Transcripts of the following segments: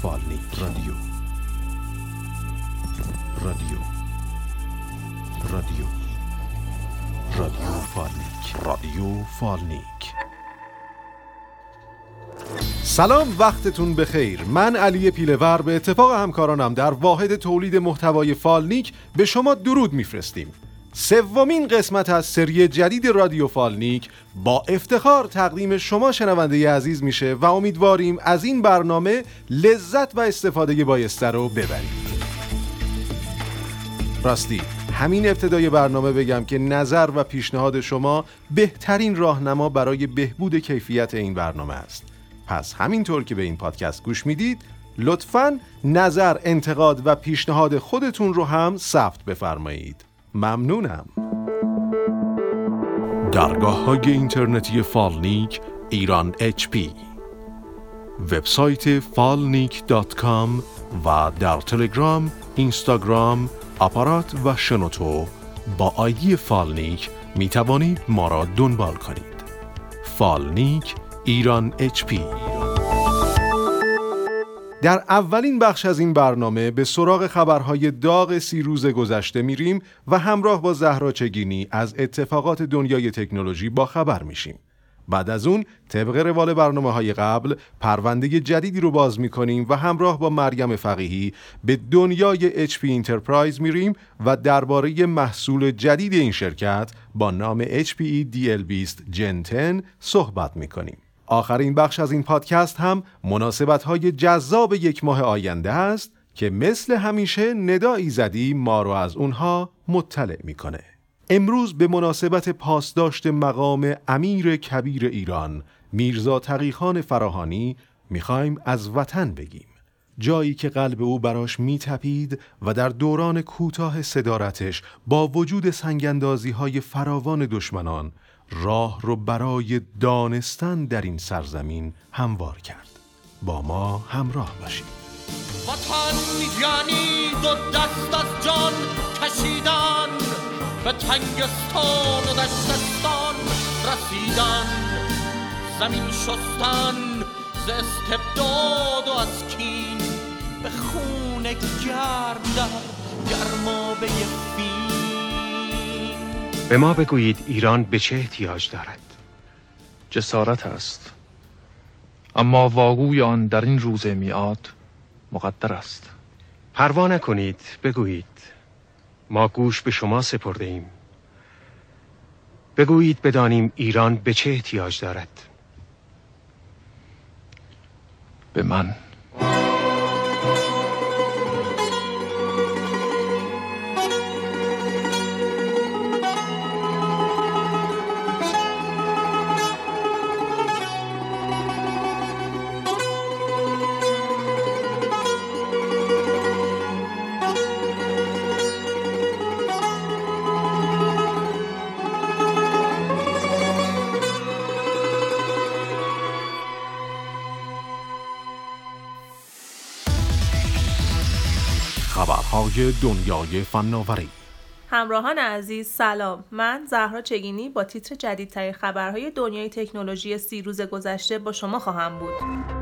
فالنیک. رادیو فالنیک. سلام، وقتتون بخیر. من علی پیله‌ور به اتفاق همکارانم در واحد تولید محتوای فالنیک به شما درود میفرستیم. سومین قسمت از سری جدید رادیو فالنیک با افتخار تقدیم شما شنونده عزیز میشه و امیدواریم از این برنامه لذت و استفاده بایسته رو ببرید. راستی همین ابتدای برنامه بگم که نظر و پیشنهاد شما بهترین راهنما برای بهبود کیفیت این برنامه است. پس همینطور که به این پادکست گوش میدید لطفاً نظر، انتقاد و پیشنهاد خودتون رو هم ثبت بفرمایید. ممنونم. درگاه‌های اینترنتی فالنیک ایران HP، وبسایت falnik.com و در تلگرام، اینستاگرام، آپارات و شنوتو با آیدی فالنیک می توانید ما را دنبال کنید. فالنیک ایران HP. در اولین بخش از این برنامه به سراغ خبرهای داغ 30 روز گذشته میریم و همراه با زهرا چگینی از اتفاقات دنیای تکنولوژی با خبر میشیم. بعد از اون طبق روال برنامه‌های قبل پرونده جدیدی رو باز می‌کنیم و همراه با مریم فقیهی به دنیای HP انترپرایز میریم و درباره محصول جدید این شرکت با نام HPE DL20 Gen 10 صحبت می‌کنیم. آخرین بخش از این پادکست هم مناسبت‌های جذاب یک ماه آینده است که مثل همیشه ندا ایزدی ما رو از اونها مطلع می‌کنه. امروز به مناسبت پاسداشت مقام امیر کبیر ایران میرزا تقی‌خان فراهانی میخوایم از وطن بگیم، جایی که قلب او براش میتپید و در دوران کوتاه صدارتش با وجود سنگ‌اندازی‌های فراوان دشمنان راه رو برای دانستن در این سرزمین هموار کرد. با ما همراه باشید. وطن یعنی دو دست از جان کشیدن، به تنگستان و دشتستان رسیدن، زمین شستن ز استبداد و از کین، به خون گرم در گرمابه فین. به ما بگویید ایران به چه احتیاج دارد؟ جسارت است، اما واگوی آن در این روز میعاد مقدر است. پروا نکنید، بگویید. ما گوش به شما سپرده ایم. بگویید بدانیم ایران به چه احتیاج دارد؟ به من. خبرهای دنیای فناوری. همراهان عزیز سلام، من زهرا چگینی با تیتر جدیدترین خبرهای دنیای تکنولوژی 30 روز گذشته با شما خواهم بود.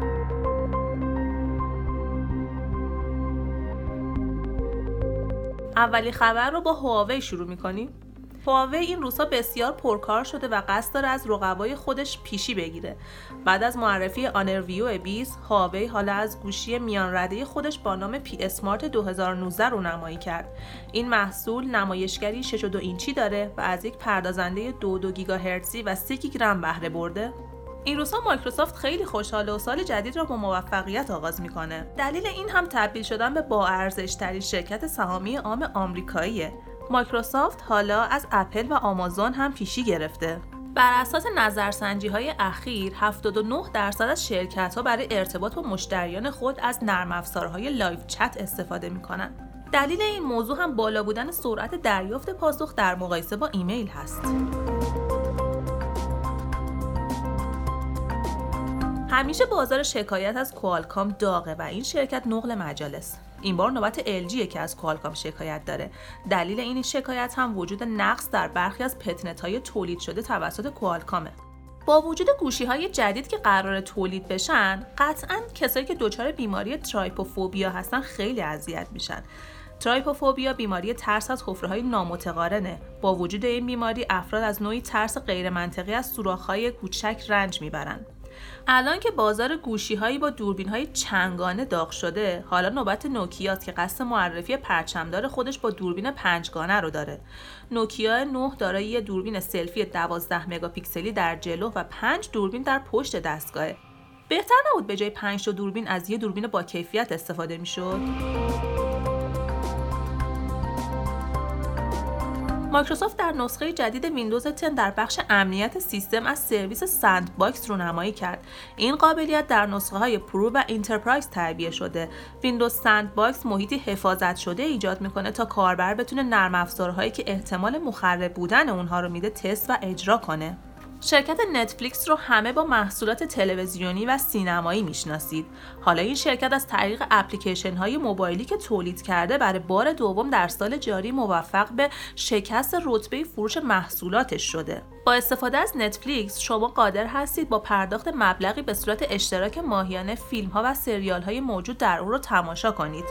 اولی خبر رو با هواوی شروع می‌کنیم. هواوی این روزها بسیار پرکار شده و قصد داره از رقبای خودش پیشی بگیره. بعد از معرفی آنر ویو 20، هواوی حالا از گوشی میان رده خودش با نام پی اسمارت 2019 رونمایی کرد. این محصول نمایشگری 6.2 اینچی داره و از یک پردازنده 2 گیگاهرتزی و 3 گیگ رم بهره برده. این روزها مایکروسافت خیلی خوشحاله و سال جدید را با موفقیت آغاز میکنه. دلیل این هم تبدیل شدن به با ارزش ترین شرکت سهامی عام آمریکاییه. مایکروسافت حالا از اپل و آمازون هم پیشی گرفته. بر اساس نظرسنجی‌های اخیر 79% از شرکت‌ها برای ارتباط با مشتریان خود از نرم افزارهای لایو چت استفاده می‌کنند. دلیل این موضوع هم بالا بودن سرعت دریافت پاسخ در مقایسه با ایمیل هست. همیشه بازار شکایت از کوالکام داغه و این شرکت نقل مجالس. این بار نوبت LG که از کوالکام شکایت داره. دلیل این شکایت هم وجود نقص در برخی از پتنت‌های تولید شده توسط کوالکامه. با وجود گوشی‌های جدید که قراره تولید بشن، قطعاً کسایی که دچار بیماری ترایپوفوبیا هستن خیلی اذیت میشن. ترایپوفوبیا بیماری ترس از حفره‌های نامتقارنه. با وجود این بیماری افراد از نوعی ترس غیر منطقی از سوراخ‌های کوچک رنج میبرن. الان که بازار گوشی‌هایی با دوربین‌های چنگانه داغ شده، حالا نوبت نوکیاست که قصد معرفی پرچمدار خودش با دوربین 5گانه رو داره. نوکیا 9 دارای یه دوربین سلفی 12 مگاپیکسلی در جلو و 5 دوربین در پشت دستگاهه. بهتر نبود به جای 5 تا دوربین از یه دوربین با کیفیت استفاده می‌شد؟ مایکروسافت در نسخه جدید ویندوز 10 در بخش امنیت سیستم از سرویس سندباکس رونمایی کرد. این قابلیت در نسخه‌های پرو و انترپرایز تعبیه شده. ویندوز سندباکس محیطی حفاظت شده ایجاد میکنه تا کاربر بتونه نرم افزارهایی که احتمال مخرب بودن اونها رو میده تست و اجرا کنه. شرکت نتفلیکس رو همه با محصولات تلویزیونی و سینمایی میشناسید. حالا این شرکت از طریق اپلیکیشن‌های موبایلی که تولید کرده برای بار دوم در سال جاری موفق به شکست رتبه فروش محصولاتش شده. با استفاده از نتفلیکس شما قادر هستید با پرداخت مبلغی به صورت اشتراک ماهیانه فیلم‌ها و سریال‌های موجود در اون رو تماشا کنید.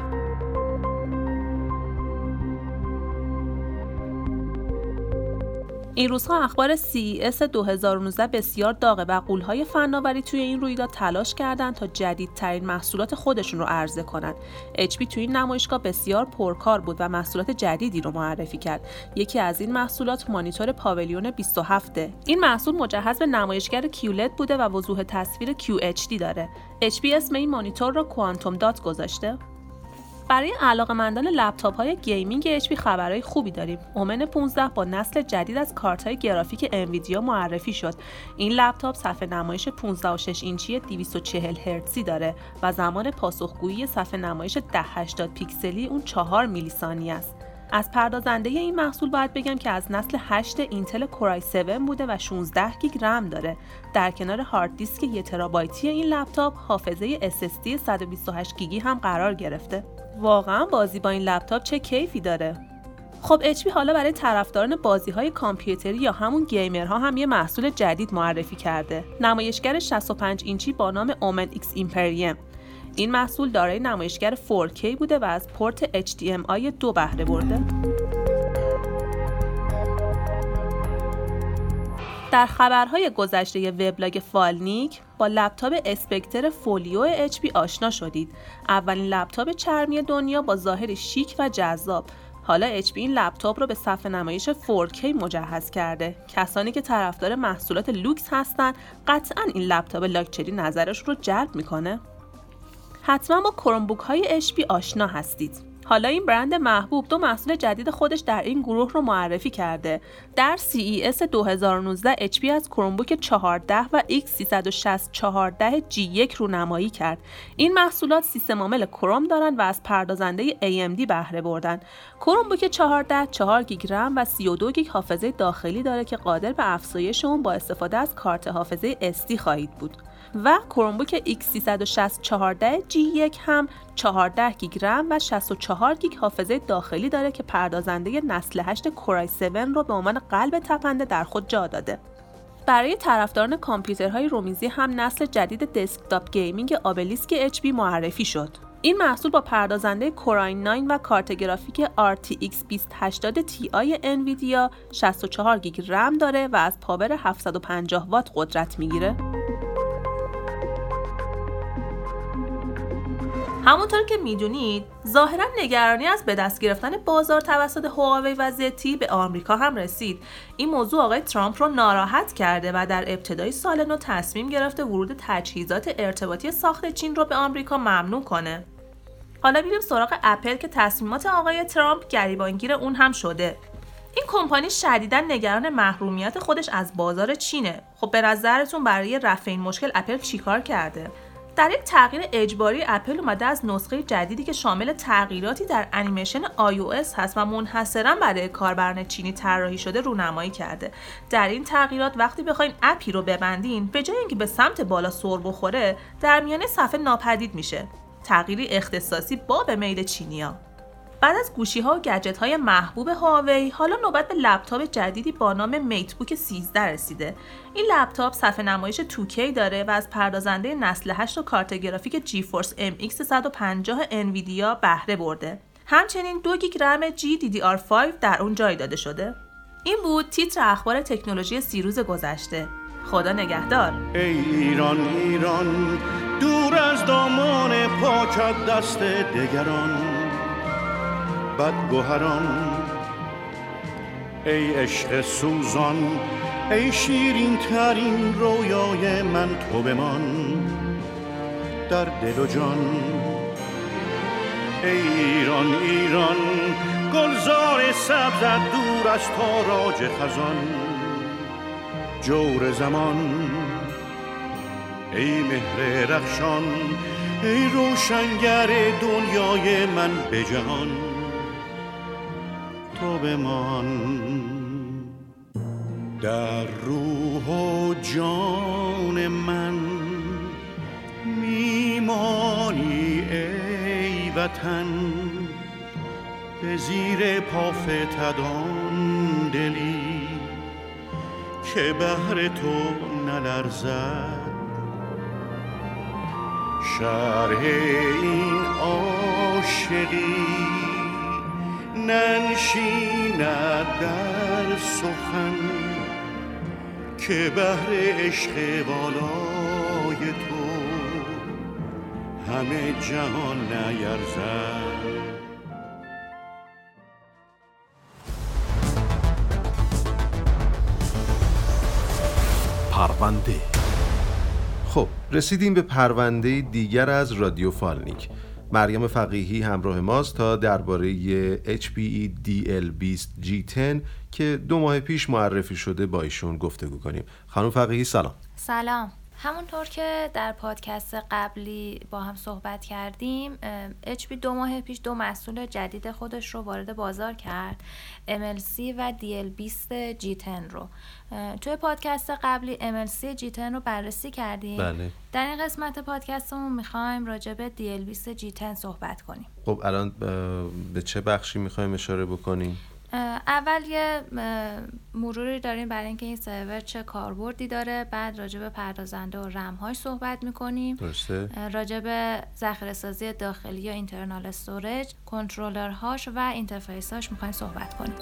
این روزها اخبار CES 2019 بسیار داغه و غول‌های فناوری توی این رویداد تلاش کردن تا جدیدترین محصولات خودشون رو عرضه کنن. HP توی این نمایشگاه بسیار پرکار بود و محصولات جدیدی رو معرفی کرد. یکی از این محصولات مانیتور پاویلیون 27. این محصول مجهز به نمایشگر QLED بوده و وضوح تصویر QHD داره. HP اسم این مانیتور رو کوانتوم دات گذاشته. برای علاقه‌مندان لپتاپ‌های گیمینگ HP خبرهای خوبی داریم. اومن 15 با نسل جدید از کارت‌های گرافیک انویدیا معرفی شد. این لپتاپ صفحه نمایش 15.6 اینچی 240 هرتزی داره و زمان پاسخگویی صفحه نمایش 1080 پیکسلی اون 4 میلی ثانیه است. از پردازنده این محصول باید بگم که از نسل 8 اینتل کورای 7 بوده و 16 گیگ رم داره. در کنار هارد دیسک 1 ترابایتی این لپتاپ حافظه SSD 128 گیگی هم قرار گرفته. واقعا بازی با این لپتاپ چه کیفی داره. خب HP حالا برای طرفداران بازی‌های کامپیوتری یا همون گیمرها هم یه محصول جدید معرفی کرده. نمایشگر 65 اینچی با نام اومن X ایمپریم. این محصول دارای نمایشگر 4K بوده و از پورت HDMI 2 بهره برده. در خبرهای گذشته وبلاگ فالنیک با لپتاپ اسپکتر فولیو HP آشنا شدید. اولین لپتاپ چرمی دنیا با ظاهر شیک و جذاب. حالا HP این لپتاپ رو به صفحه نمایش 4K مجهز کرده. کسانی که طرفدار محصولات لوکس هستن قطعاً این لپتاپ لاکچری نظرش رو جلب میکنه. حتما با کرومبوک های HP آشنا هستید. حالا این برند محبوب 2 محصول جدید خودش در این گروه رو معرفی کرده. در CES 2019 HP از کرومبوک 14 و X360-14G1 رونمایی کرد. این محصولات سیستم عامل کروم دارن و از پردازنده AMD بهره بردن. کرومبوک 14 4 گیگ رم و 32 گیگ حافظه داخلی داره که قادر به افزایش اون با استفاده از کارت حافظه SD خواهید بود. و کرومبوک X360-14G1 هم 14 گیگ رم و 64 گیگ حافظه داخلی داره که پردازنده نسل 8 کورای 7 رو به عنوان قلب تپنده در خود جا داده. برای طرفداران کامپیوترهای رومیزی هم نسل جدید دسکتاپ گیمینگ آبلیسک HP معرفی شد. این محصول با پردازنده کورای 9 و کارت گرافیک RTX 2080 Ti انویدیا 64 گیگ رم داره و از پاور 750 وات قدرت میگیره. همونطور که میدونید ظاهرا نگرانی از به دست گرفتن بازار توسط هواوی و ZTE به آمریکا هم رسید. این موضوع آقای ترامپ رو ناراحت کرده و در ابتدای سال نو تصمیم گرفته ورود تجهیزات ارتباطی ساخت چین رو به آمریکا ممنوع کنه. حالا میریم سراغ اپل که تصمیمات آقای ترامپ گریبانگیر اون هم شده. این کمپانی شدیداً نگران محرومیت خودش از بازار چینه. خب به نظرتون برای رفع این مشکل اپل چیکار کرده؟ در یک تغییر اجباری اپل اومده از نسخه جدیدی که شامل تغییراتی در انیمیشن iOS هست و منحصراً برای کاربران چینی طراحی شده رونمایی کرده. در این تغییرات وقتی بخواین اپی رو ببندین به جای اینکه به سمت بالا سر بخوره در میانه صفحه ناپدید میشه. تغییری اختصاصی با به میل چینی‌ها. بعد از گوشی‌ها و گجت‌های محبوب هواوی، حالا نوبت به لپتاپ جدیدی با نام میت بوک 13 رسیده. این لپتاپ صفحه نمایش 2K داره و از پردازنده نسل 8 و کارت گرافیک جیفورس MX 150 انویدیا بهره برده. همچنین 2 گیگ رم GDDR5 در اون جای داده شده. این بود تیتر اخبار تکنولوژی 30 روز گذشته. خدا نگهدار. ای ایران ایران، دور از دامان پاکت دست دگران بدگوهران. ای عشق سوزان، ای شیرین ترین رویای من، تو بمان در دل و جان. ای ایران ایران، گلزار سبزت دور از تاراج خزان. جور زمان، ای مهر رخشان، ای روشنگر دنیای من به جهان، تو بمان در روح و جان من. میمانی ای وطن، به زیر پا فتدان دلی که بهر تو نلرزد. شرح این عاشقی ننشیند در سخن که بهر عشق والای تو همه جهان نیرزد. پرونده. خب رسیدیم به پرونده دیگر از رادیو فالنیک. مریم فقیهی همراه ماست تا درباره HPE DL20 G10 که 2 ماه پیش معرفی شده با ایشون گفتگو کنیم. خانم فقیهی سلام. سلام. همونطور که در پادکست قبلی با هم صحبت کردیم، HP 2 ماه پیش 2 محصول جدید خودش رو وارد بازار کرد، MLC و DL20 G10 رو. توی پادکست قبلی MLC G10 رو بررسی کردیم. بله. در این قسمت پادکستمون میخوایم راجع به DL20 G10 صحبت کنیم. خب الان به چه بخشی میخوایم اشاره بکنیم؟ اول یه مروری داریم برای اینکه این سرور چه کاربردی داره، بعد راجع به پردازنده و رم‌هاش صحبت می‌کنیم. درسته. راجع به ذخیره‌سازی داخلی یا اینترنال استوریج، کنترلرهاش و اینترفیساش می‌خوایم صحبت کنیم.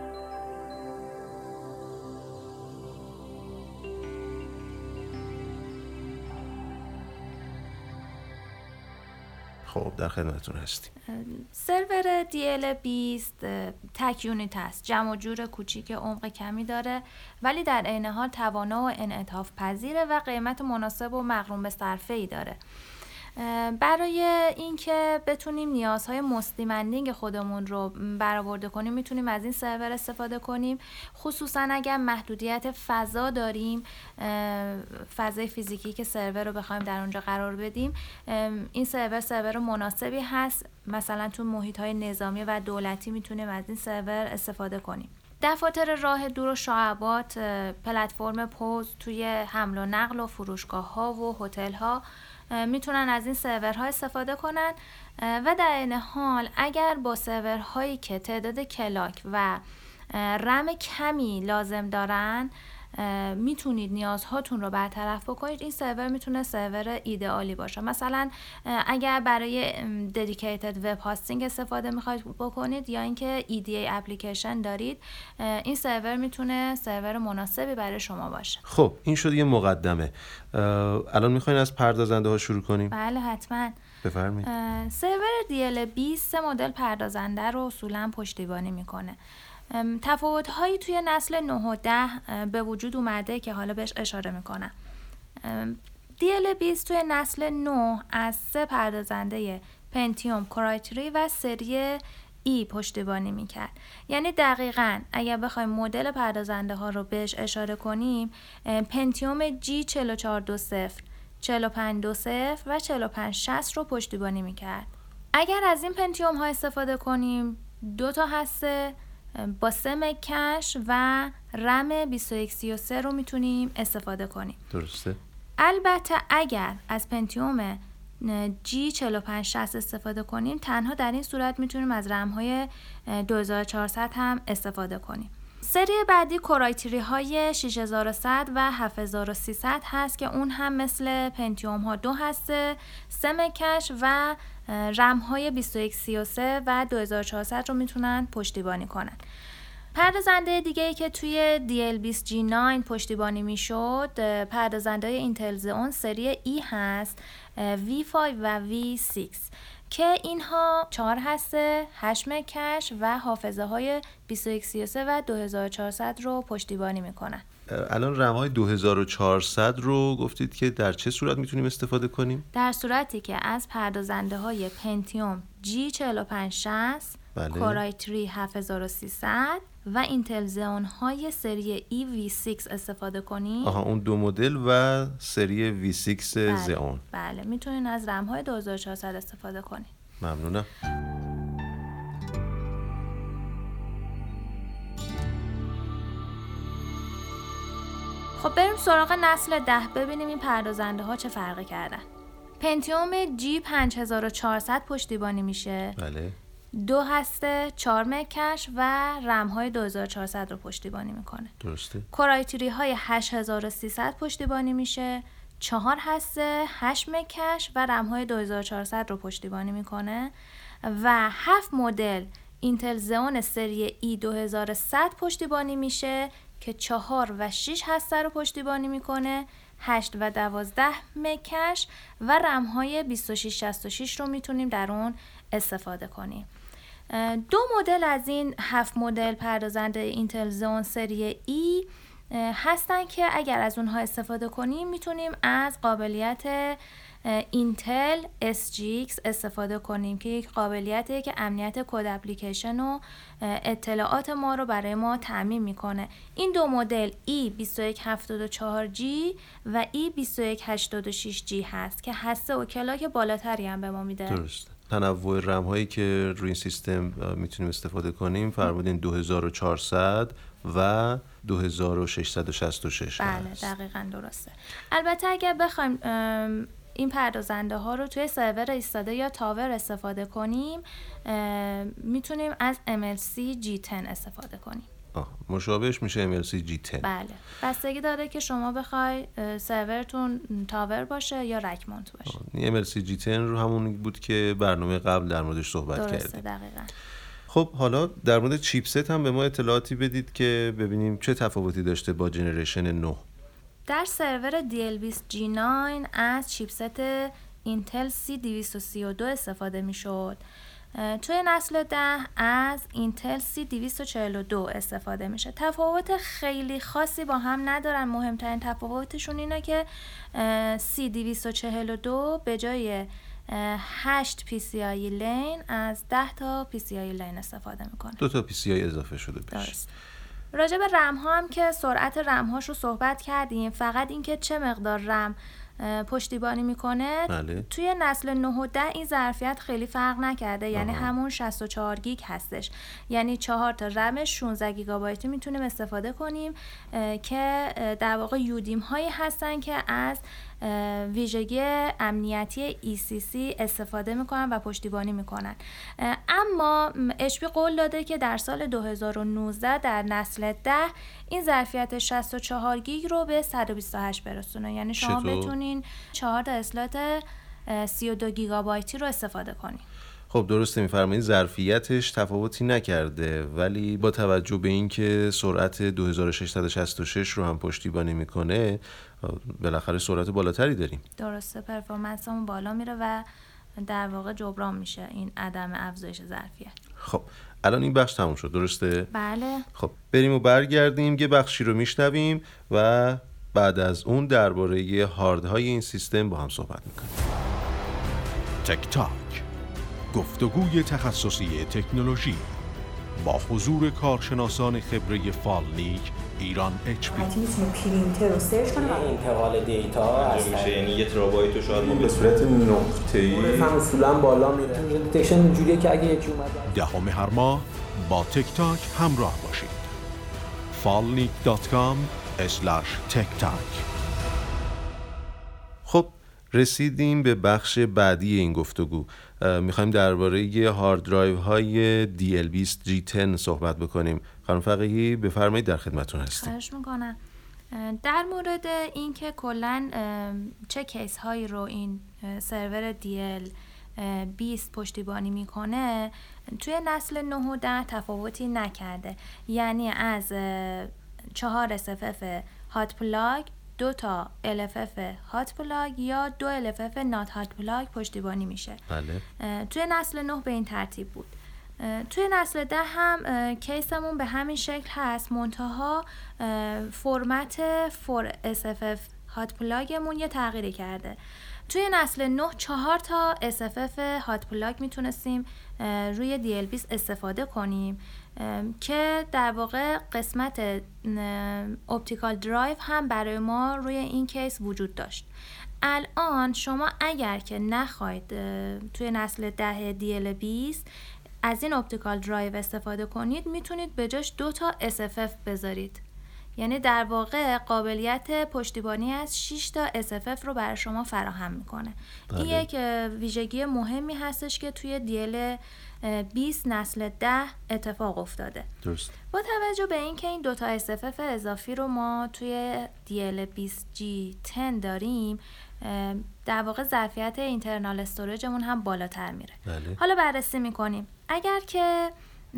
خب در خدمتتون هستیم. سرور DL20 تک یونیت هست، جمع و جور کوچیک، عمق کمی داره، ولی در عین حال توانا و انعطاف پذیره و قیمت مناسب و مقرون به صرفه‌ای داره. برای اینکه بتونیم نیازهای مستیمندینگ خودمون رو برآورده کنیم میتونیم از این سرور استفاده کنیم، خصوصا اگر محدودیت فضا داریم، فضای فیزیکی که سرور رو بخوایم در اونجا قرار بدیم. این سرور مناسبی هست، مثلا تو محیط‌های نظامی و دولتی میتونیم از این سرور استفاده کنیم. دفاتر راه دور و شعبات، پلتفرم پوز توی حمل و نقل و فروشگاه‌ها و هتل‌ها میتونن از این سرورها استفاده کنن و در این حال اگر با سرورهایی که تعداد کلاک و رم کمی لازم دارن میتونید نیازهاتون رو برطرف بکنید، این سرور میتونه سرور ایدئالی باشه. مثلا اگر برای ددیکیتد وب هاستینگ استفاده میخواید بکنید یا اینکه EDA اپلیکیشن دارید، این سرور میتونه سرور مناسبی برای شما باشه. خب این شد یه مقدمه. الان میخواین از پردازنده ها شروع کنیم؟ بله حتما. بفرمایید. سرور DL20 مدل پردازنده رو اصولا پشتیبانی میکنه. تفاوت‌هایی توی نسل 9 و 10 به وجود اومده که حالا بهش اشاره میکنم. DL20 توی نسل 9 از 3 پردازنده پنتیوم کرایتری و سری ای پشتیبانی میکرد. یعنی دقیقاً اگر بخوایم مدل پردازنده ها رو بهش اشاره کنیم، پنتیوم G4420 4520 و 4560 رو پشتیبانی میکرد. اگر از این پنتیوم ها استفاده کنیم، 2 تا هسته با 3 مگ کش و رم 2133 رو میتونیم استفاده کنیم. درسته. البته اگر از پنتیوم G4560 استفاده کنیم، تنها در این صورت میتونیم از رم‌های 2400 هم استفاده کنیم. سری بعدی کورای های 6100 و 7300 هست که اون هم مثل پنتیوم ها 2 هسته، 3 مکش و رم های 2133 و 2400 رو میتونن پشتیبانی کنن. پردازنده دیگه ای که توی DL20G9 پشتیبانی میشد پردازنده اینتل زئون سری E هست، V5 و V6 که اینها 4 هسته، 8 مکش و حافظه های 2133 و 2400 رو پشتیبانی میکنن. الان رم‌های 2400 رو گفتید که در چه صورت میتونیم استفاده کنیم؟ در صورتی که از پردازنده های پنتیوم G4560 کورای 7300 و اینتل زئون های سری EV6 استفاده کنیم. اون دو مدل و سری V6 زئون. بله میتونین از رم های 2400 استفاده کنیم. ممنونم. خب بریم سراغ نسل 10 ببینیم این پردازنده ها چه فرقی کردن. پنتیوم G5400 پشتیبانی میشه. بله. 2 هسته، 4 مکش و رم های 2400 رو پشتیبانی میکنه. درسته. کورای های 8300 پشتیبانی میشه. 4 هسته، 8 مکش و رم های 2400 رو پشتیبانی میکنه و 7 مدل اینتل زئون سری E2100 پشتیبانی میشه که 4 و 6 هسته رو پشتیبانی میکنه، 8 و 12 مکش و رم های 2666 رو میتونیم در اون استفاده کنیم. 2 مدل از این 7 مدل پردازنده اینتل زئون سری E هستن که اگر از اونها استفاده کنیم میتونیم از قابلیت اینتل SGX استفاده کنیم که یک قابلیتیه که امنیت کد اپلیکیشن و اطلاعات ما رو برای ما تامین میکنه. این 2 مدل E2174G و E2186G هست که هسته و کلاک بالاتری هم به ما میده. درسته. تنوع رم هایی که روی این سیستم میتونیم استفاده کنیم فرمودین 2400 و 2666 بله هست. دقیقاً درسته. البته اگر بخوایم این پردازنده ها رو توی سرور ایستاده یا تاور استفاده کنیم میتونیم از MLC G10 استفاده کنیم. مشابهش میشه MLC G10. بله. بستگی داره که شما بخوای سرورتون تاور باشه یا رک مانت باشه. MLC G10 رو همون بود که برنامه قبل در موردش صحبت کردیم. درسته دقیقاً. خب حالا در مورد چیپست هم به ما اطلاعاتی بدید که ببینیم چه تفاوتی داشته با جنریشن 9. در سرور DL20G9 از چیپست اینتل C232 استفاده میشد. توی نسل 10 از اینتل C242 استفاده میشه. تفاوت خیلی خاصی با هم ندارن. مهمترین تفاوتشون اینه که C242 به جای 8 PCI لین از 10 تا PCI لین استفاده میکنه. 2 تا PCI اضافه شده بهش. درست. راجع به رم ها هم که سرعت رم هاش رو صحبت کردیم، فقط این که چه مقدار رم پشتیبانی میکنه. بله. توی نسل 9 و 10 این ظرفیت خیلی فرق نکرده. یعنی همون 64 گیگ هستش. یعنی 4 تا رم 16 گیگابایتی میتونیم استفاده کنیم که در واقع یودیم هایی هستن که از ویژگی امنیتی ECC استفاده میکنن و پشتیبانی میکنن. اما HP قول داده که در سال 2019 در نسل 10 این ظرفیت 64 گیگ رو به 128 برسونه. یعنی شما بتونین 4 تا اسلات 32 گیگابایتی رو استفاده کنین. خب درسته میفرمایید ظرفیتش تفاوتی نکرده، ولی با توجه به اینکه سرعت 2666 رو هم پشتیبانی میکنه بالاخره سرعت بالاتری داریم. درسته، پرفورمنسمون بالا میره و در واقع جبران میشه این عدم افزایش ظرفیت. خب الان این بخش تموم شد درسته؟ بله. خب بریم و برگردیم یه بخشی رو میشنویم و بعد از اون درباره هاردهای این سیستم با هم صحبت میکنیم. تک تاک، گفتگوی تخصصی تکنولوژی با حضور کارشناسان خبره فالنیک ایران HP. میتونه پرینتر رو سرچ کنه و انتقال دیتا انجام میشه. یعنی یه ترابایت رو شاید ما به صورت نقطه‌ای اصولا بالا میره. دیتکشن اینجوریه که اگه یکی اومد 10 هر ماه با تک تاک همراه باشید. falnik.com/tektak. خب رسیدیم به بخش بعدی این گفتگو. میخوایم درباره هارد درایو های DL20 G10 صحبت بکنیم. خانم فقیهی بفرمایید، در خدمتتون هستیم. خواهش میکنم. در مورد این که کلاً چه کیس هایی رو این سرور DL20 پشتیبانی میکنه، توی نسل 9 و 10 تفاوتی نکرده. یعنی از 4 SFF هات پلاگ 2 تا LFF هات پلاگ یا 2 LFF نات هات پلاگ پشتیبانی میشه. بله. توی نسل 9 به این ترتیب بود. توی نسل 10 هم کیسمون به همین شکل هست، منتها فرمت 4 SFF هات پلاگمون یه تغییری کرده. توی نسل 9 4 تا SFF هات پلاگ میتونستیم روی DL20 استفاده کنیم که در واقع قسمت اپتیکال درایو هم برای ما روی این کیس وجود داشت. الان شما اگر که نخواید توی نسل 10 DL20 از این اپتیکال درایو استفاده کنید، میتونید به جاش 2 تا SFF بذارید. یعنی در واقع قابلیت پشتیبانی از 6 تا SFF رو برای شما فراهم میکنه. این یک ویژگی مهمی هستش که توی DL20 نسل 10 اتفاق افتاده. درست. با توجه به اینکه این 2 تا SFF اضافی رو ما توی DL20 G10 داریم، در واقع ظرفیت اینترنال استوریجمون هم بالاتر میره. بله. حالا بررسی میکنیم. اگر که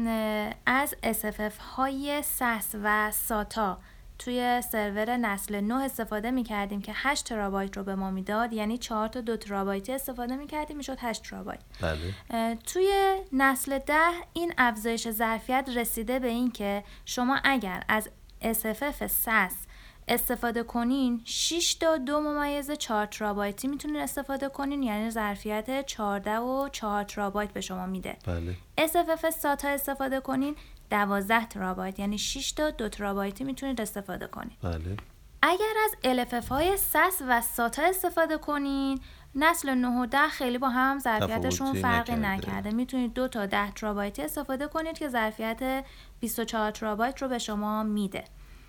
از SFF های SAS و SATA توی سرور نسل 9 استفاده میکردیم که 8 ترابایت رو به ما میداد، یعنی 4 تا 2 ترابایتی استفاده میکردیم میشد 8 ترابایت. بله. توی نسل 10 این افزایش ظرفیت رسیده به این که شما اگر از SFF SAS استفاده کنین 6 تا 2.4 ترابایتی میتونین استفاده کنین، یعنی ظرفیت 14 و 4 ترابایت به شما میده. بله. SFF SATA استفاده کنین 12 ترابایت، یعنی 6 تا 2 ترابایتی میتونید استفاده کنین. بله. اگر از LFF های SAS و SATA استفاده کنین، نسل 9 و 10 خیلی با هم ظرفیتشون فرقی نکرده. میتونید 2 تا 10 ترابایتی استفاده کنید که ظرفیت 24 ترابایت رو به شما میده.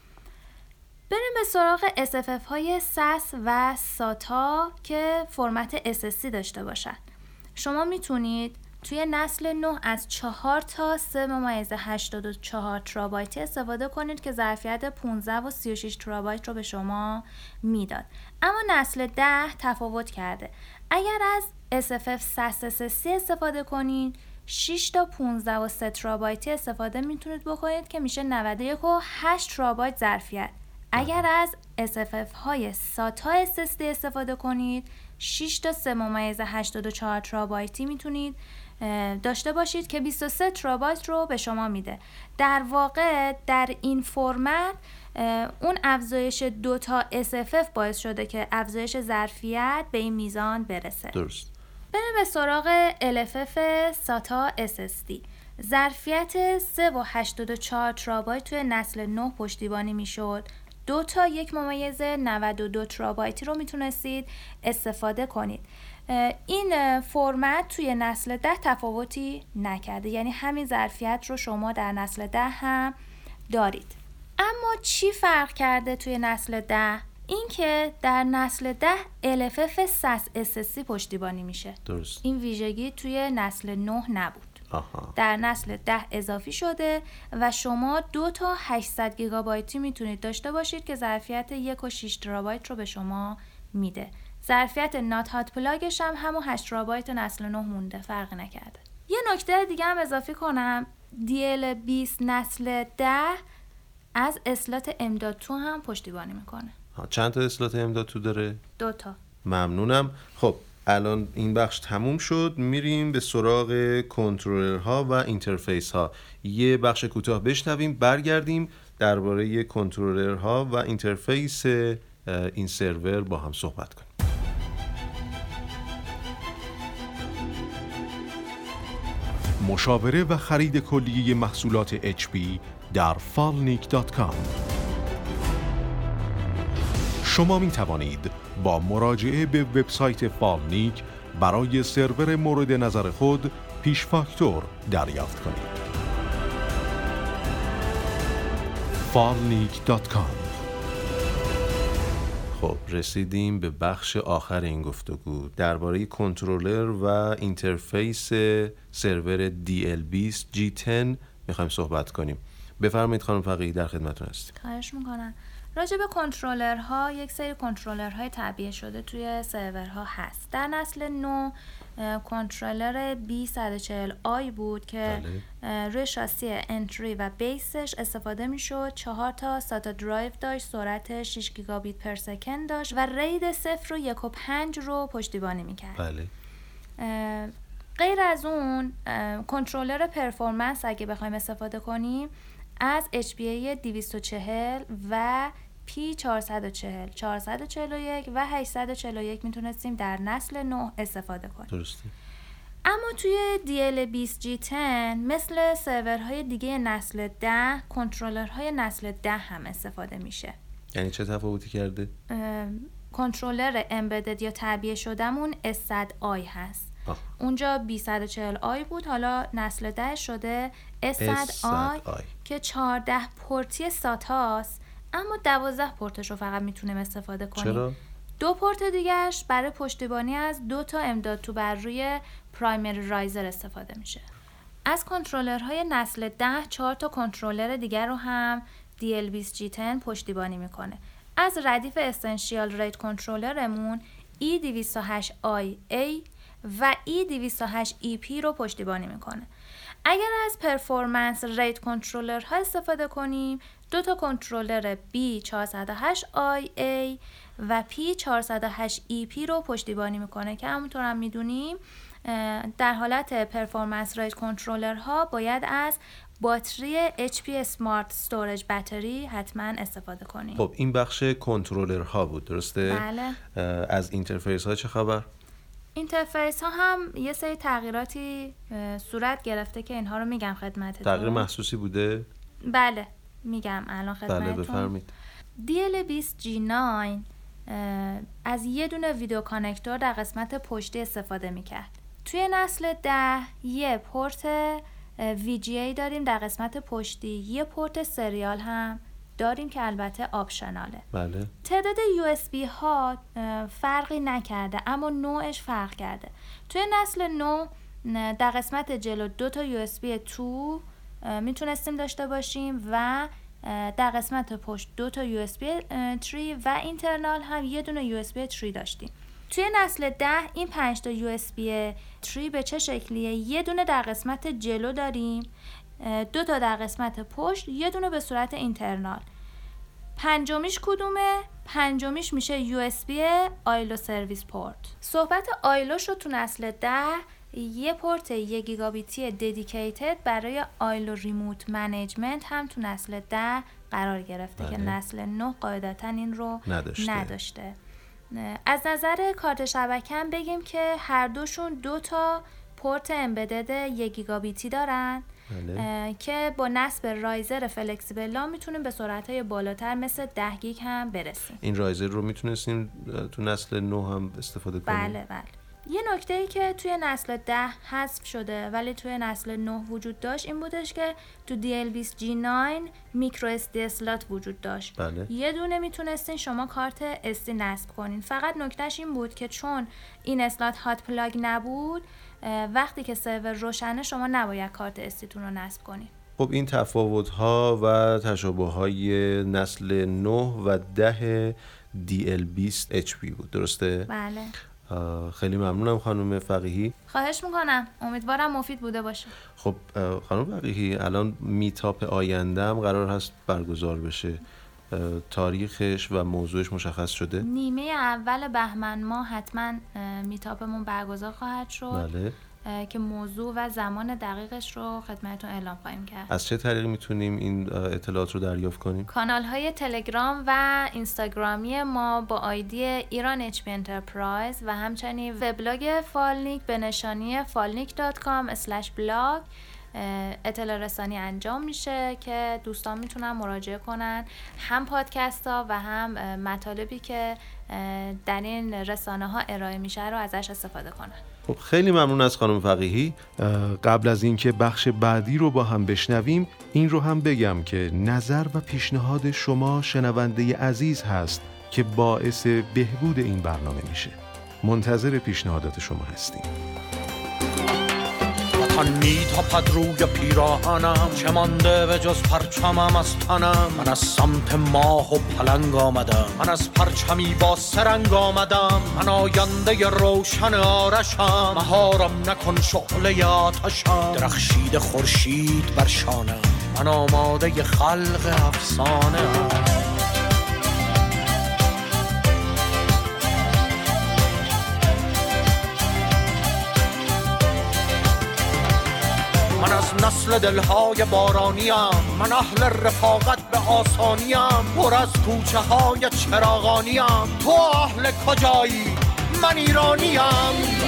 بریم به سراغ SFF های SAS و SATA که فرمت SSC داشته باشن. شما میتونید توی نسل 9 از 4 تا 3.84 ترابایتی استفاده کنید که ظرفیت 15 و 36 ترابایت رو به شما میداد. اما نسل 10 تفاوت کرده. اگر از SFF SAS SSC استفاده کنید 6 تا 15 و 3 ترابایتی استفاده میتونید بکنید که میشه 91 و 8 ترابایت ظرفیت. اگر از SFF های SATA SSD استفاده کنید 6 تا 3.84 ترابایتی میتونید داشته باشید که 23 ترابایت رو به شما میده. در واقع در این فرمت اون افزایش 2 تا SFF باعث شده که افزایش ظرفیت به این میزان برسه. درست. بریم به سراغ LFF SATA SSD. ظرفیت 3.84 ترابایت توی نسل 9 پشتیبانی میشد. 2 تا 1.92 ترابایتی رو میتونستید استفاده کنید. این فرمت توی نسل 10 تفاوتی نکرده، یعنی همین ظرفیت رو شما در نسل 10 هم دارید. اما چی فرق کرده توی نسل 10؟ این که در نسل 10 LFF SAS SSC پشتیبانی میشه. درست. این ویژگی توی نسل 9 نبود. آها. در نسل 10 اضافی شده و شما 2 تا 800 گیگابایتی میتونید داشته باشید که ظرفیت 1.6 ترابایت رو به شما میده. ظرفیت نات هات پلاگش هم همون 8 ترابایت نسل 9 مونده، فرق نکرده. یه نکته دیگه هم اضافی کنم، DL20 نسل 10 از اسلات M.2 هم پشتیبانی میکنه. چند تا اسلات M.2 داره؟ 2 تا. ممنونم. خب الان این بخش تموم شد، میریم به سراغ کنترلرها و اینترفیس ها. یه بخش کوتاه بشنویم، برگردیم درباره کنترلرها و اینترفیس این سرور با هم صحبت کنیم. مشاوره و خرید کلیه محصولات HP در falnik.com. شما می توانید با مراجعه به وبسایت فالنیک برای سرور مورد نظر خود پیش فاکتور دریافت کنید. falnik.com. خب رسیدیم به بخش آخر این گفتگو. درباره کنترلر و اینترفیس سرور DL20 G10 میخوایم صحبت کنیم. بفرمایید خانم فقیهی، در خدمتتون هستیم. خواهش میکنم. راجع به کنترلرها، یک سری کنترلرهای تعبیه شده توی سرورها هست. در نسل 9 کنترلر B140i بود که روی شاسی انتری و بیسش استفاده میشد. 4 تا ساتا درایو داشت، سرعت 6 گیگابیت پر سکند داشت و رید 0 و 1 و 5 رو پشتیبانی میکرد. بله. غیر از اون کنترلر پرفورمنس اگه بخوایم استفاده کنیم از HPA 240 و P440 441 و 841 میتونستیم در نسل 9 استفاده کنیم. درسته. اما توی DL20 G10 مثل سرورهای دیگه نسل 10 کنترلرهای نسل 10 هم استفاده میشه. یعنی چه تفاوتی کرده؟ کنترلر امبدد یا تعبیه شدهمون S100i هست. اونجا B140i بود، حالا نسل 10 شده S100i که 14 پورتی ساتاست، اما 12 پورتش رو فقط میتونیم استفاده کنیم. چرا؟ 2 پورت دیگهش برای پشتیبانی از 2 تا امداد تو بر روی پرایمری رایزر استفاده میشه. از کنترلرهای نسل 10 4 تا کنترلر دیگر رو هم DL20 G10 پشتیبانی میکنه. از ردیف اسنشیال ریت کنترلرمون E208IA و E208EP رو پشتیبانی میکنه. اگر از پرفورمنس ریت کنترلر ها استفاده کنیم 2 تا کنترلر B408IA و P408EP رو پشتیبانی میکنه که همونطور هم میدونیم در حالت پرفورمنس ریت کنترلر ها باید از باتری HP Smart Storage باتری حتما استفاده کنیم. خب این بخش کنترلر ها بود، درسته؟ بله. از اینترفیس ها چه خبر؟ اینترفیس ها هم یه سری تغییراتی صورت گرفته که اینها رو میگم خدمتتون. تغییر محسوسی بوده؟ بله میگم الان خدمتتون. بله بفرمایید. DL20 G9 از یه دونه ویدیو کانکتور در قسمت پشتی استفاده میکرد. توی نسل 10 یه پورت VGA داریم در قسمت پشتی، یه پورت سریال هم داریم که البته آپشناله. بله. تعداد USB ها فرقی نکرده اما نوعش فرق کرده. توی نسل 9 در قسمت جلو 2 تا USB 2 میتونستیم داشته باشیم و در قسمت پشت 2 تا USB 3 و اینترنال هم یه دونه USB 3 داشتیم. توی نسل 10 این 5 تا USB 3 به چه شکلیه؟ یه دونه در قسمت جلو داریم، 2 تا در قسمت پشت، یه دونه به صورت اینترنال. پنجمیش کدومه؟ پنجمیش میشه USB آیلو سرویس پورت. صحبت آیلوش رو تو نسل 10 یه پورت 1 گیگابیتی ددیکیتد برای آیلو ریموت منیجمنت هم تو نسل 10 قرار گرفته که نسل 9 قاعدتا این رو نداشته. از نظر کارت شبکه هم بگیم که هر دوشون 2 تا پورت امبدد 1 گیگابیتی دارن که با نصب رایزر فلکسیبل میتونیم به سرعت‌های بالاتر مثل 10 گیگ هم برسیم. این رایزر رو میتونستیم تو نسل 9 هم استفاده کنیم؟ بله. یه نکته‌ای که توی نسل 10 حذف شده ولی توی نسل 9 وجود داشت این بودش که تو DL20 G9 میکرو SD اسلات وجود داشت. بله. یه دونه میتونستین شما کارت SD نصب کنین. فقط نکتهش این بود که چون این اسلات هات پلاگ نبود وقتی که سرور روشنه شما نباید کارت SD تون رو نصب کنین. خب این تفاوت‌ها و تشابه‌های نسل 9 و 10 DL20 HP بود، درسته؟ بله. خیلی ممنونم خانم فقیهی. خواهش میکنم، امیدوارم مفید بوده باشه. خب خانم فقیهی الان میتاپ آینده هم قرار هست برگزار بشه، تاریخش و موضوعش مشخص شده؟ نیمه اول بهمن ماه حتما میتاپمون برگزار خواهد شد. بله. که موضوع و زمان دقیقش رو خدمتتون اعلام خواهیم کرد. از چه طریق میتونیم این اطلاعات رو دریافت کنیم؟ کانال های تلگرام و اینستاگرامی ما با آیدی ایران HP Enterprise و همچنین وبلاگ فالنیک به نشانی falnik.com/blog اطلاع رسانی انجام میشه که دوستان میتونن مراجعه کنن هم پادکست ها و هم مطالبی که در این رسانه ها ارائه میشه رو ازش استفاده کنن. خب خیلی ممنون از خانم فقیهی. قبل از اینکه بخش بعدی رو با هم بشنویم این رو هم بگم که نظر و پیشنهاد شما شنونده عزیز هست که باعث بهبود این برنامه میشه. منتظر پیشنهادات شما هستیم. وطن میتاپد روی پیراهنم، چه مانده به جز پرچمم از تنم. من از سمت ماه و پلنگ آمدم، من از پرچمی با سرنگ آمدم. من آینده روشن آرشم، مهارم نکن شعله آتشم. درخشید خورشید بر شانم، من آماده خلق افسانه ام. من از نسل دلهای بارانیم، من اهل رفاقت به آسانیم. پر از کوچه های چراغانیم، تو اهل کجایی؟ من ایرانیم.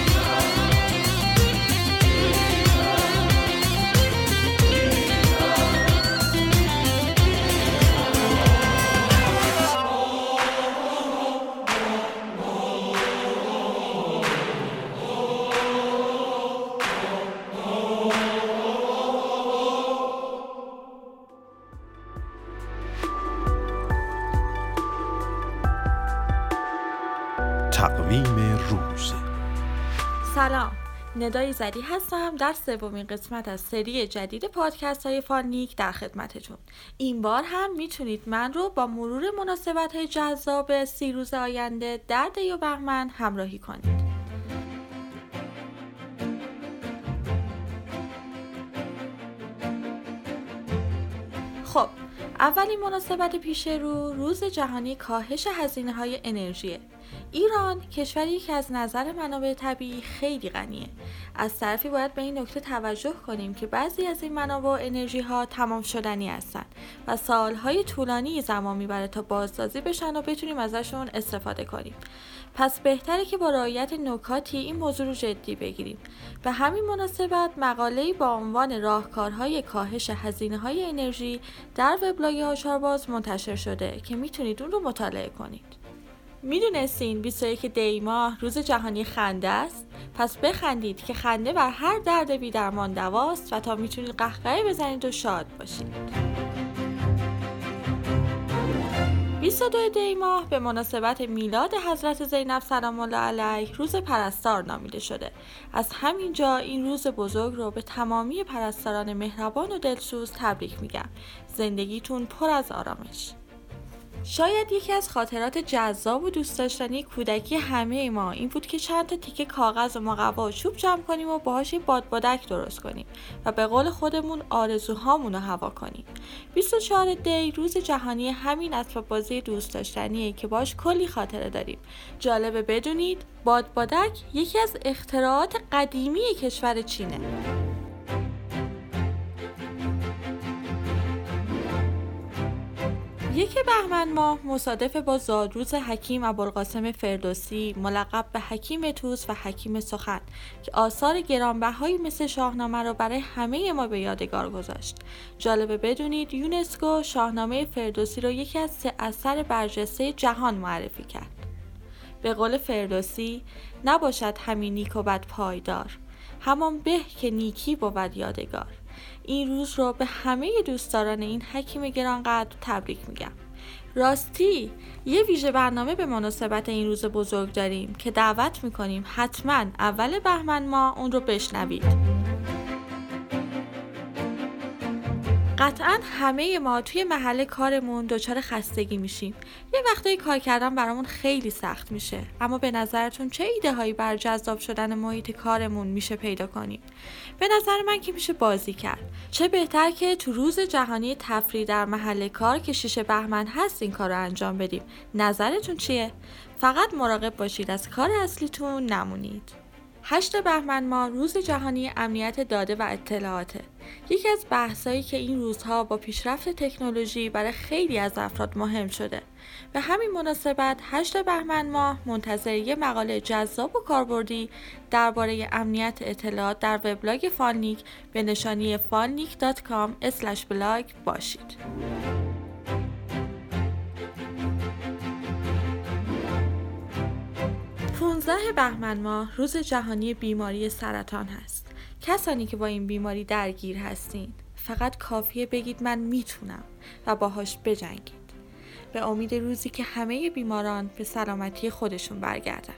تقویم روز. سلام، ندای زدی هستم. در سومین قسمت از سری جدید پادکست های فانیک در خدمتتون. این بار هم میتونید من رو با مرور مناسبت های جذاب 30 روز آینده در دی و بهمن همراهی کنید. خب، اولین مناسبت پیش رو روز جهانی کاهش هزینه‌های انرژیه. ایران کشوری که از نظر منابع طبیعی خیلی غنیه. از طرفی باید به این نکته توجه کنیم که بعضی از این منابع و انرژی ها تمام شدنی هستن و سالهای طولانی زمان میبره تا بازسازی بشن و بتونیم ازشون استفاده کنیم. پس بهتره که با رعایت نکاتی این موضوع رو جدی بگیریم. به همین مناسبت مقاله‌ای با عنوان راهکارهای کاهش هزینه‌های انرژی در وبلاگ هاشارباز منتشر شده که میتونید اون رو مطالعه کنید. میدونستین 21 دی ماه روز جهانی خنده است؟ پس بخندید که خنده بر هر درد بی درمان دواست و تا میتونید قهقهه بزنید و شاد باشید. 22 دی ماه به مناسبت میلاد حضرت زینب سلام الله علیه روز پرستار نامیده شده. از همینجا این روز بزرگ رو به تمامی پرستاران مهربان و دلسوز تبریک میگم. زندگیتون پر از آرامش. شاید یکی از خاطرات جذاب و دوست داشتنی کودکی همه ما این بود که چند تا تیکه کاغذ و مقوا و چوب جمع کنیم و باهاش بادبادک درست کنیم و به قول خودمون آرزوهامون رو هوا کنیم. 24 دی روز جهانی همین اسباب بازی دوست داشتنیه که باهاش کلی خاطره داریم. جالبه بدونید بادبادک یکی از اختراعات قدیمی کشور چینه. یک بهمن ماه مصادف با زادروز حکیم ابوالقاسم فردوسی ملقب به حکیم طوس و حکیم سخن که آثار گرانبهایی مثل شاهنامه را برای همه ما به یادگار گذاشت. جالبه بدونید یونسکو شاهنامه فردوسی را یکی از 3 اثر برجسته جهان معرفی کرد. به قول فردوسی نباشد همین نیک و بد پایدار، همان به که نیکی بود یادگار. این روز رو به همه دوستداران این حکیم گرانقدر تبریک میگم. راستی یه ویژه برنامه به مناسبت این روز بزرگ داریم که دعوت میکنیم حتما اول بهمن ماه اون رو بشنوید. قطعاً همه ما توی محل کارمون دچار خستگی میشیم. یه وقتایی کار کردن برامون خیلی سخت میشه. اما به نظرتون چه ایده هایی بر جذاب شدن محیط کارمون میشه پیدا کنیم؟ به نظر من که میشه بازی کرد. چه بهتر که تو روز جهانی تفریح در محل کار که 6 بهمن هست این کار رو انجام بدیم. نظرتون چیه؟ فقط مراقب باشید از کار اصلیتون نمونید. 8 بهمن ماه روز جهانی امنیت داده و اطلاعاته. یکی از بحثایی که این روزها با پیشرفت تکنولوژی برای خیلی از افراد مهم شده. به همین مناسبت 8 بهمن ماه منتظر یه مقاله جذاب و کاربردی درباره امنیت اطلاعات در وبلاگ فانیک به نشانی falnik.com/blog باشید. 15 بهمن ماه روز جهانی بیماری سرطان هست. کسانی که با این بیماری درگیر هستین فقط کافیه بگید من میتونم و باهاش بجنگید. به امید روزی که همه بیماران به سلامتی خودشون برگردن.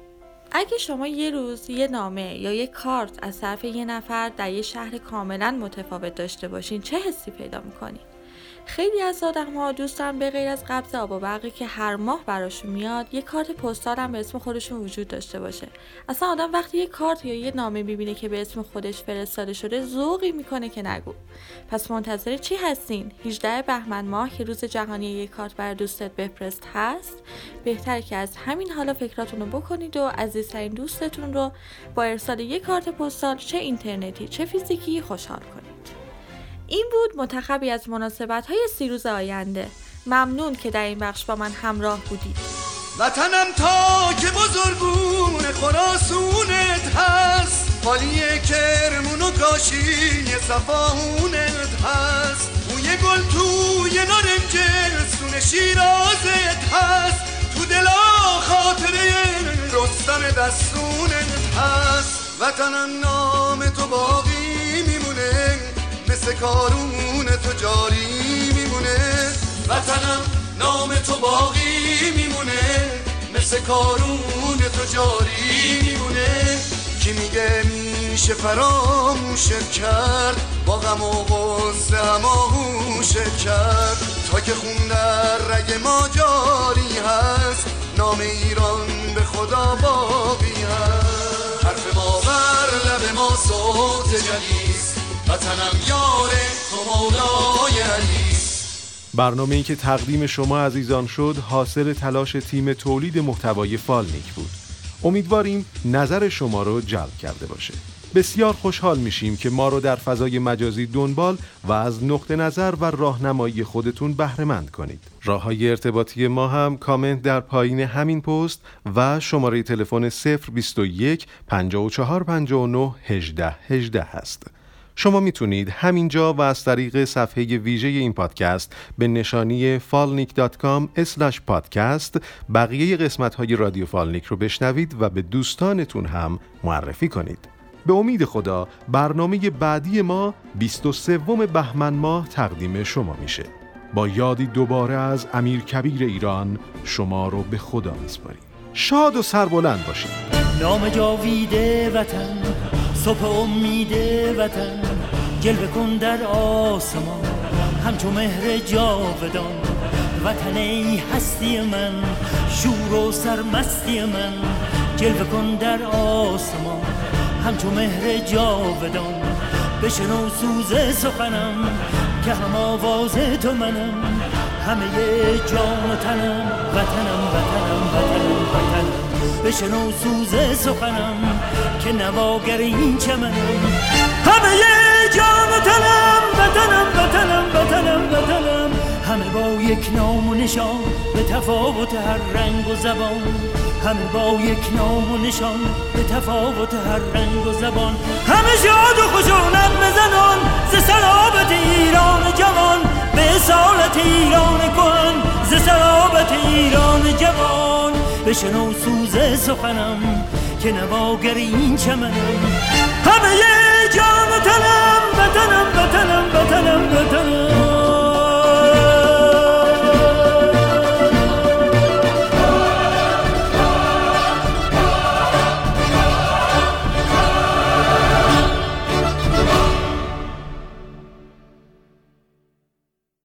اگه شما یه روز یه نامه یا یه کارت از طرف یه نفر در یه شهر کاملا متفاوت داشته باشین، چه حسی پیدا میکنین؟ خیلی از آدم‌ها دوست دارن به غیر از قبض آب و برقی که هر ماه براشون میاد، یه کارت پستال هم به اسم خودشون وجود داشته باشه. اصلا آدم وقتی یه کارت یا یه نامه میبینه که به اسم خودش فرستاده شده، ذوقی میکنه که نگو. پس منتظر چی هستین؟ 18 بهمن ماه که روز جهانی یه کارت برای دوستت بفرست هست، بهتره که از همین حالا فکراتون رو بکنید و عزیزترین دوستتون رو با ارسال یه کارت پستال، چه اینترنتی چه فیزیکی، خوشحال کنید. این بود منتخبی از مناسبت‌های 30 روز آینده. ممنون که در این بخش با من همراه بودید. وطنم تا که بزرگون خراسونت هست، حالی کرمون و کاشی صفاهونت هست، موی گل توی نارنج سون شیرازت هست، تو دلا خاطره رستم دستونت هست. وطنم نام تو باقی میمونه، مثل کارون تو جاری میمونه. وطنم نام تو باقی میمونه، مثل کارون تو جاری میمونه. کی میگه میشه فراموشت کرد، با غم و غصه هماغوشت کرد، تا که خون در رگ ما جاری هست، نام ایران به خدا باقی هست. حرف ما بر لب ما صوت جلیست، وطنم یاره تو مولای علیست. برنامه‌ای که تقدیم شما عزیزان شد حاصل تلاش تیم تولید محتوای فالنیک بود. امیدواریم نظر شما رو جلب کرده باشه. بسیار خوشحال میشیم که ما رو در فضای مجازی دنبال و از نقطه نظر و راهنمایی خودتون بهره مند کنید. راه‌های ارتباطی ما هم کامنت در پایین همین پست و شماره تلفن 021 54 59 18 18 هست. شما میتونید همینجا و از طریق صفحه ویژه این پادکست به نشانی falnik.com/podcast بقیه قسمت‌های رادیو فالنیک رو بشنوید و به دوستانتون هم معرفی کنید. به امید خدا برنامه بعدی ما 23 بهمن ماه تقدیم شما میشه. با یادی دوباره از امیرکبیر ایران شما رو به خدا میسپاریم. شاد و سربلند باشید. نام جاویده وطن، صبح امید وطن، جلوه کن در آسمان همچو مهر جاودان. وطن ای هستی من، شور و سرمستی من، جلوه کن در آسمان همچو مهر جاودان. بشنو سوز سخنم که هم آواز تو منم، همه جان و تنم وطنم وطنم وطنم وطنم. بشنو سوز سخنم که نواگر این چمنم، همه جان و تنم وطنم وطنم وطنم وطنم. همه با یک نام و نشان به تفاوت هر رنگ و زبان، همه با یک نام و نشان به تفاوت هر رنگ و زبان. همه شاد و خوش و نغمه زنان ز صلابت ایران جوان، به اصالت ایران کهن ز صلابت ایران جوان. بشنو سوز سخنم که نواگر این چمنم، همه جان و تنم وطنم وطنم وطنم وطنم.